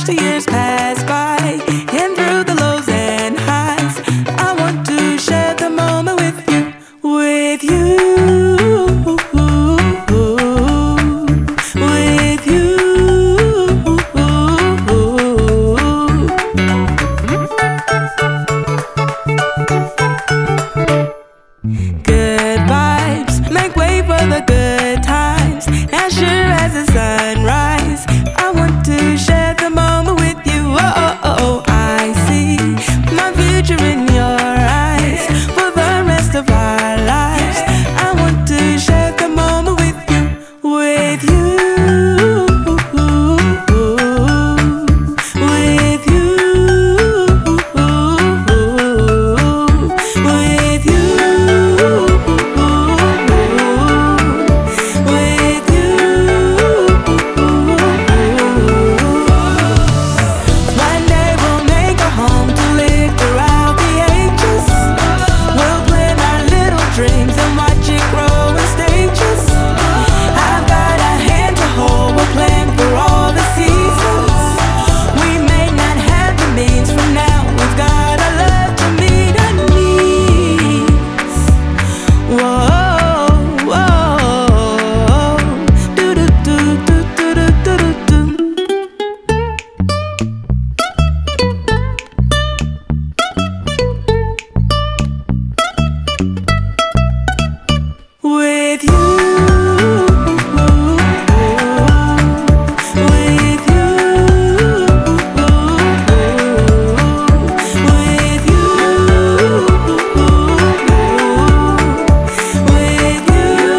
the years pass by, and through the lows and highs, I want to share the moment with you, with you, with you. Good vibes make way for the good times. As sure as the sunrise, I want to share the moment with you. Oh, oh, oh, I see my future in your eyes. For the rest of our lives, I want to share the moment with you, with you, with you, with you. With you, with you, with you, with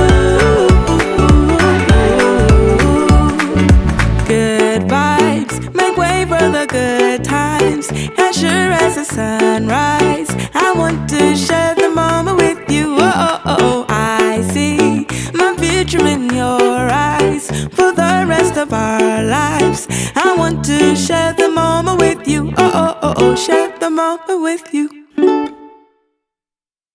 you. Good vibes make way for the good times. As sure as the sunrise, I want to share the moment with you. Oh, oh, oh, I see my future in your eyes. For the rest of our lives, I want to share the moment with you. Oh, oh, oh, oh, share the moment with you.